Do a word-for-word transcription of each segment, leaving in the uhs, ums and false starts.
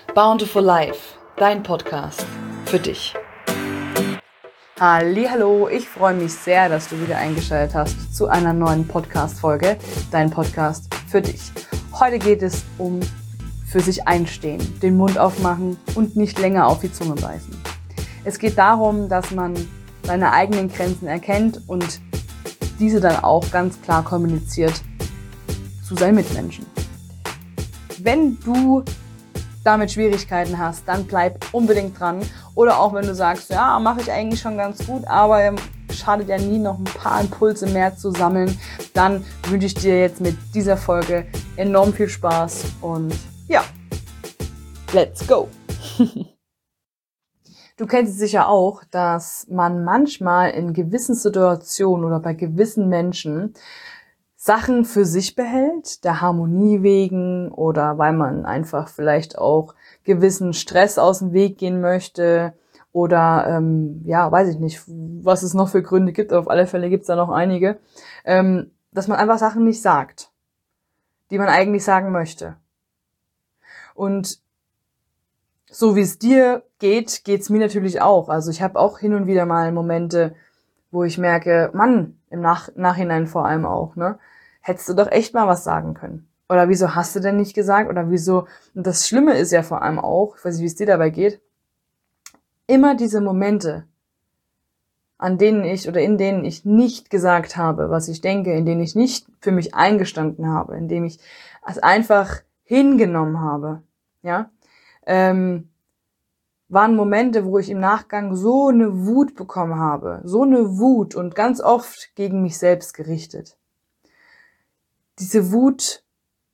Bountiful Life, dein Podcast für dich. Hallihallo, ich freue mich sehr, dass du wieder eingeschaltet hast zu einer neuen Podcast-Folge, dein Podcast für dich. Heute geht es um für sich einstehen, den Mund aufmachen und nicht länger auf die Zunge beißen. Es geht darum, dass man seine eigenen Grenzen erkennt und diese dann auch ganz klar kommuniziert zu seinen Mitmenschen. Wenn du damit Schwierigkeiten hast, dann bleib unbedingt dran. Oder auch wenn du sagst, ja, mache ich eigentlich schon ganz gut, aber schadet ja nie, noch ein paar Impulse mehr zu sammeln, dann wünsche ich dir jetzt mit dieser Folge enorm viel Spaß und ja, let's go! Du kennst es sicher auch, dass man manchmal in gewissen Situationen oder bei gewissen Menschen Sachen für sich behält, der Harmonie wegen oder weil man einfach vielleicht auch gewissen Stress aus dem Weg gehen möchte oder ähm, ja, weiß ich nicht, was es noch für Gründe gibt, aber auf alle Fälle gibt es da noch einige, ähm, dass man einfach Sachen nicht sagt, die man eigentlich sagen möchte. Und so wie es dir geht, geht's mir natürlich auch. Also ich habe auch hin und wieder mal Momente, wo ich merke, Mann, im Nach- Nachhinein vor allem auch, ne? Hättest du doch echt mal was sagen können. Oder wieso hast du denn nicht gesagt? Oder wieso, und das Schlimme ist ja vor allem auch, ich weiß nicht, wie es dir dabei geht, immer diese Momente, an denen ich oder in denen ich nicht gesagt habe, was ich denke, in denen ich nicht für mich eingestanden habe, in denen ich es einfach hingenommen habe, ja, ähm, waren Momente, wo ich im Nachgang so eine Wut bekommen habe, so eine Wut und ganz oft gegen mich selbst gerichtet. Diese Wut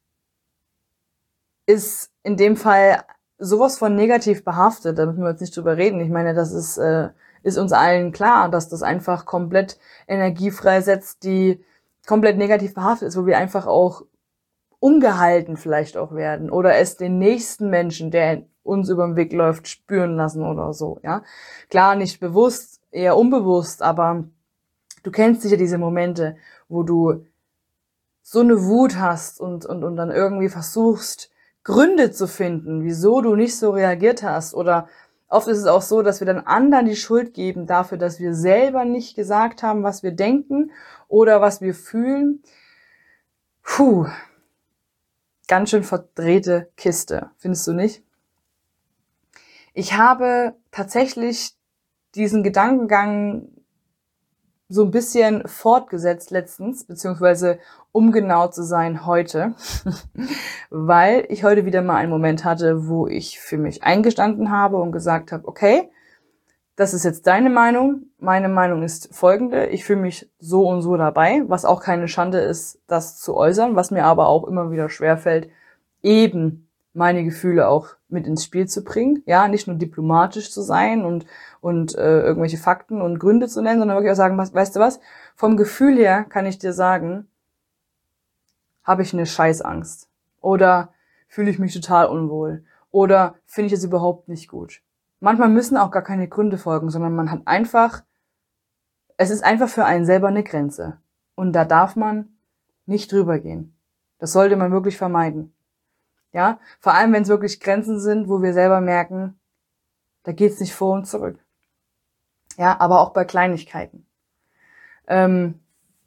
ist in dem Fall sowas von negativ behaftet, da müssen wir jetzt nicht drüber reden. Ich meine, das ist, äh, ist uns allen klar, dass das einfach komplett Energie freisetzt, die komplett negativ behaftet ist, wo wir einfach auch ungehalten vielleicht auch werden oder es den nächsten Menschen, der uns über den Weg läuft, spüren lassen oder so, ja. Klar, nicht bewusst, eher unbewusst, aber du kennst sicher diese Momente, wo du so eine Wut hast und, und, und dann irgendwie versuchst, Gründe zu finden, wieso du nicht so reagiert hast. Oder oft ist es auch so, dass wir dann anderen die Schuld geben dafür, dass wir selber nicht gesagt haben, was wir denken oder was wir fühlen. Puh, ganz schön verdrehte Kiste, findest du nicht? Ich habe tatsächlich diesen Gedankengang so ein bisschen fortgesetzt letztens, beziehungsweise um genau zu sein heute, weil ich heute wieder mal einen Moment hatte, wo ich für mich eingestanden habe und gesagt habe, okay, das ist jetzt deine Meinung, meine Meinung ist folgende, ich fühle mich so und so dabei, was auch keine Schande ist, das zu äußern, was mir aber auch immer wieder schwerfällt, eben meine Gefühle auch mit ins Spiel zu bringen, ja, nicht nur diplomatisch zu sein und und äh, irgendwelche Fakten und Gründe zu nennen, sondern wirklich auch sagen, was, weißt du was, vom Gefühl her kann ich dir sagen, habe ich eine Scheißangst oder fühle ich mich total unwohl oder finde ich es überhaupt nicht gut. Manchmal müssen auch gar keine Gründe folgen, sondern man hat einfach, es ist einfach für einen selber eine Grenze und da darf man nicht drüber gehen. Das sollte man wirklich vermeiden. Ja, vor allem, wenn es wirklich Grenzen sind, wo wir selber merken, da geht's nicht vor und zurück. Ja, aber auch bei Kleinigkeiten. Ähm,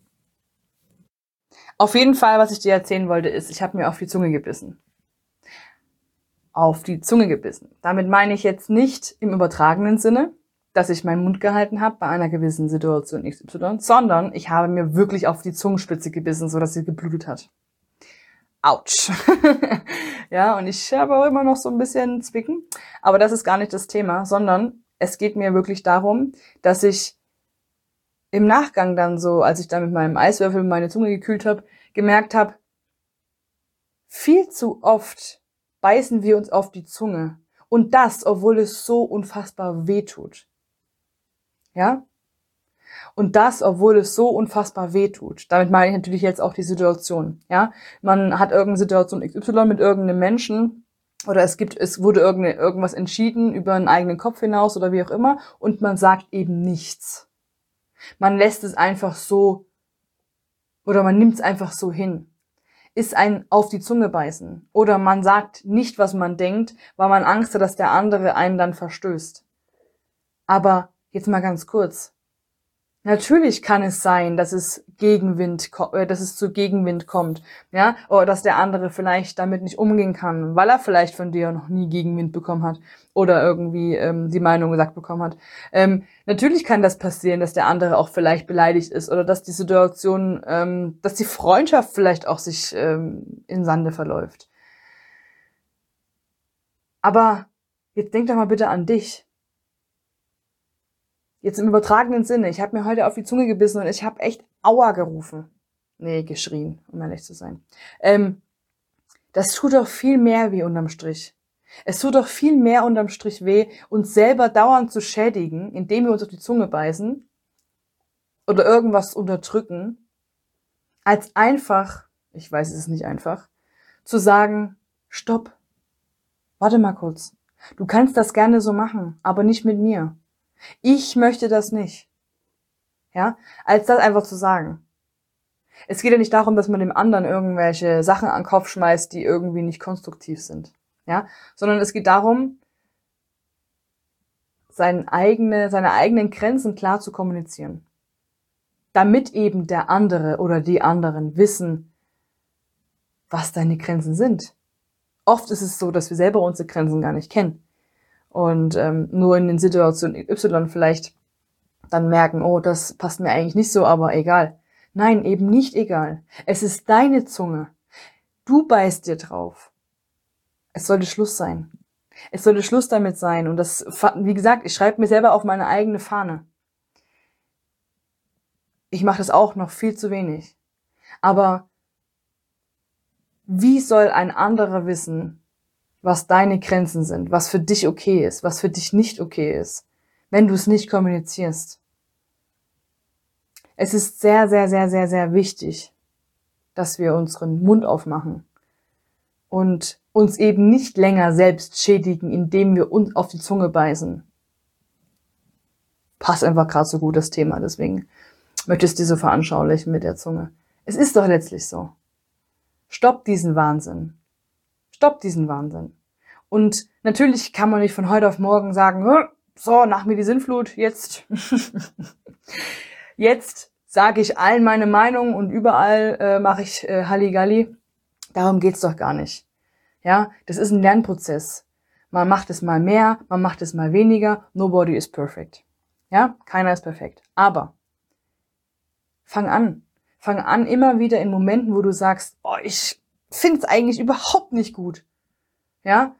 auf jeden Fall, was ich dir erzählen wollte, ist, ich habe mir auf die Zunge gebissen. Auf die Zunge gebissen. Damit meine ich jetzt nicht im übertragenen Sinne, dass ich meinen Mund gehalten habe bei einer gewissen Situation X Y, sondern ich habe mir wirklich auf die Zungenspitze gebissen, sodass sie geblutet hat. Autsch. Ja, und ich habe auch immer noch so ein bisschen Zwicken, aber das ist gar nicht das Thema, sondern es geht mir wirklich darum, dass ich im Nachgang dann so, als ich dann mit meinem Eiswürfel meine Zunge gekühlt habe, gemerkt habe, viel zu oft beißen wir uns auf die Zunge. Und das, obwohl es so unfassbar weh tut. Ja? Und das, obwohl es so unfassbar weh tut. Damit meine ich natürlich jetzt auch die Situation. Ja? Man hat irgendeine Situation X Y mit irgendeinem Menschen oder es gibt, es wurde irgende, irgendwas entschieden über einen eigenen Kopf hinaus oder wie auch immer und man sagt eben nichts. Man lässt es einfach so oder man nimmt es einfach so hin. ist ein auf die Zunge beißen. Oder man sagt nicht, was man denkt, weil man Angst hat, dass der andere einen dann verstößt. Aber jetzt mal ganz kurz. Natürlich kann es sein, dass es Gegenwind, dass es zu Gegenwind kommt, ja, oder dass der andere vielleicht damit nicht umgehen kann, weil er vielleicht von dir noch nie Gegenwind bekommen hat oder irgendwie ähm, die Meinung gesagt bekommen hat. Ähm, natürlich kann das passieren, dass der andere auch vielleicht beleidigt ist oder dass die Situation, ähm, dass die Freundschaft vielleicht auch sich ähm, in Sande verläuft. Aber jetzt denk doch mal bitte an dich. Jetzt im übertragenen Sinne, ich habe mir heute auf die Zunge gebissen und ich habe echt Aua gerufen. Nee, geschrien, um ehrlich zu sein. Ähm, das tut doch viel mehr weh unterm Strich. Es tut doch viel mehr unterm Strich weh, uns selber dauernd zu schädigen, indem wir uns auf die Zunge beißen oder irgendwas unterdrücken, als einfach, ich weiß, es ist nicht einfach, zu sagen, stopp, warte mal kurz. Du kannst das gerne so machen, aber nicht mit mir. Ich möchte das nicht. Ja, als das einfach zu sagen. Es geht ja nicht darum, dass man dem anderen irgendwelche Sachen an den Kopf schmeißt, die irgendwie nicht konstruktiv sind. Ja, sondern es geht darum, seine eigene, seine eigenen Grenzen klar zu kommunizieren. Damit eben der andere oder die anderen wissen, was deine Grenzen sind. Oft ist es so, dass wir selber unsere Grenzen gar nicht kennen. Und ähm, nur in den Situationen Y vielleicht dann merken, oh, das passt mir eigentlich nicht so, aber egal. Nein, eben nicht egal. Es ist deine Zunge. Du beißt dir drauf. Es sollte Schluss sein. Es sollte Schluss damit sein. Und das, wie gesagt, ich schreibe mir selber auf meine eigene Fahne. Ich mache das auch noch viel zu wenig. Aber wie soll ein anderer wissen, was deine Grenzen sind, was für dich okay ist, was für dich nicht okay ist, wenn du es nicht kommunizierst? Es ist sehr, sehr, sehr, sehr, sehr wichtig, dass wir unseren Mund aufmachen und uns eben nicht länger selbst schädigen, indem wir uns auf die Zunge beißen. Passt einfach gerade so gut das Thema, deswegen möchte ich es dir so veranschaulichen mit der Zunge. Es ist doch letztlich so. Stopp diesen Wahnsinn. Stopp diesen Wahnsinn. Und natürlich kann man nicht von heute auf morgen sagen, so, nach mir die Sinnflut, jetzt, jetzt sage ich allen meine Meinung und überall äh, mache ich äh, Halligalli. Darum geht's doch gar nicht. Ja, das ist ein Lernprozess. Man macht es mal mehr, man macht es mal weniger. Nobody is perfect. Ja, keiner ist perfekt. Aber fang an. Fang an immer wieder in Momenten, wo du sagst, oh, ich find's eigentlich überhaupt nicht gut. Ja?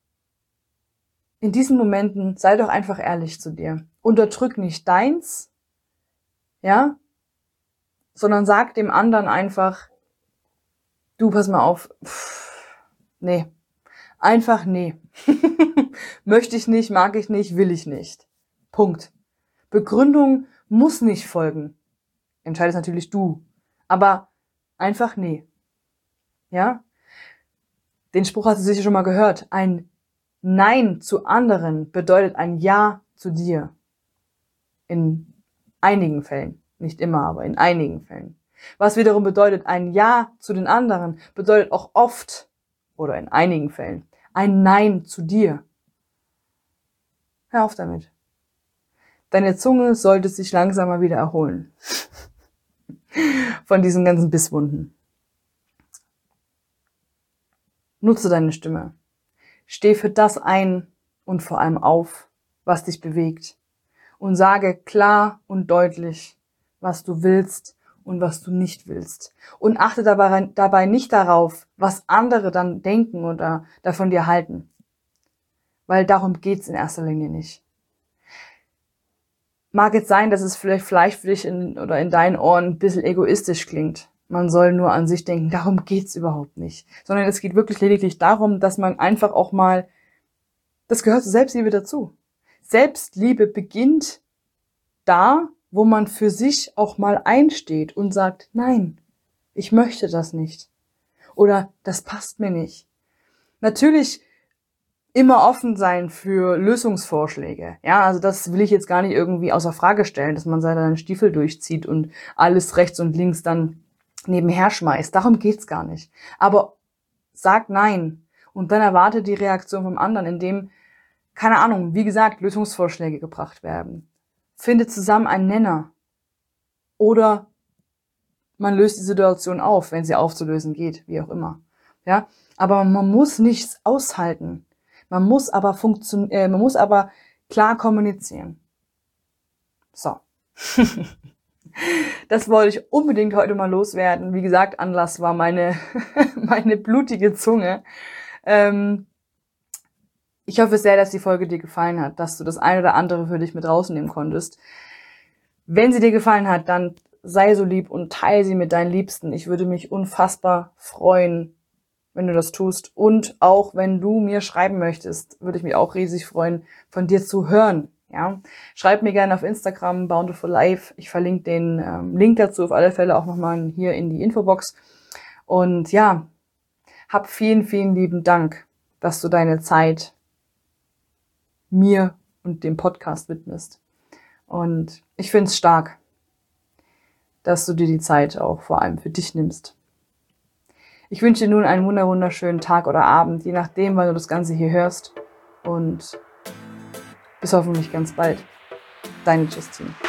In diesen Momenten sei doch einfach ehrlich zu dir. Unterdrück nicht deins, ja? Sondern sag dem anderen einfach, du, pass mal auf, pff, nee. Einfach nee. Möchte ich nicht, mag ich nicht, will ich nicht. Punkt. Begründung muss nicht folgen. Entscheidest natürlich du. Aber einfach nee. Ja? Den Spruch hast du sicher schon mal gehört. Ein Nein zu anderen bedeutet ein Ja zu dir. In einigen Fällen. Nicht immer, aber in einigen Fällen. Was wiederum bedeutet, ein Ja zu den anderen bedeutet auch oft, oder in einigen Fällen, ein Nein zu dir. Hör auf damit. Deine Zunge sollte sich langsam mal wieder erholen. Von diesen ganzen Bisswunden. Nutze deine Stimme. Steh für das ein und vor allem auf, was dich bewegt. Und sage klar und deutlich, was du willst und was du nicht willst. Und achte dabei, dabei nicht darauf, was andere dann denken oder davon dir halten. Weil darum geht's in erster Linie nicht. Mag jetzt sein, dass es vielleicht, vielleicht für dich in, oder in deinen Ohren ein bisschen egoistisch klingt. Man soll nur an sich denken, darum geht's überhaupt nicht. Sondern es geht wirklich lediglich darum, dass man einfach auch mal, das gehört zur Selbstliebe dazu. Selbstliebe beginnt da, wo man für sich auch mal einsteht und sagt, nein, ich möchte das nicht. Oder das passt mir nicht. Natürlich immer offen sein für Lösungsvorschläge. Ja, also das will ich jetzt gar nicht irgendwie außer Frage stellen, dass man seinen Stiefel durchzieht und alles rechts und links dann nebenher schmeißt. Darum geht's gar nicht. Aber sag nein und dann erwarte die Reaktion vom anderen, indem, keine Ahnung, wie gesagt, Lösungsvorschläge gebracht werden. Finde zusammen einen Nenner. Oder man löst die Situation auf, wenn sie aufzulösen geht, wie auch immer. Ja, aber man muss nichts aushalten. Man muss aber funktion- äh, man muss aber klar kommunizieren. So. Das wollte ich unbedingt heute mal loswerden. Wie gesagt, Anlass war meine, meine blutige Zunge. Ähm, ich hoffe sehr, dass die Folge dir gefallen hat, dass du das eine oder andere für dich mit rausnehmen konntest. Wenn sie dir gefallen hat, dann sei so lieb und teile sie mit deinen Liebsten. Ich würde mich unfassbar freuen, wenn du das tust. Und auch wenn du mir schreiben möchtest, würde ich mich auch riesig freuen, von dir zu hören. Ja, schreib mir gerne auf Instagram, Bountiful Life. Ich verlinke den ähm, Link dazu auf alle Fälle auch nochmal hier in die Infobox. Und ja, hab vielen, vielen lieben Dank, dass du deine Zeit mir und dem Podcast widmest. Und ich finde es stark, dass du dir die Zeit auch vor allem für dich nimmst. Ich wünsche dir nun einen wunderschönen Tag oder Abend, je nachdem, wann du das Ganze hier hörst. Und bis hoffentlich ganz bald. Deine Justine.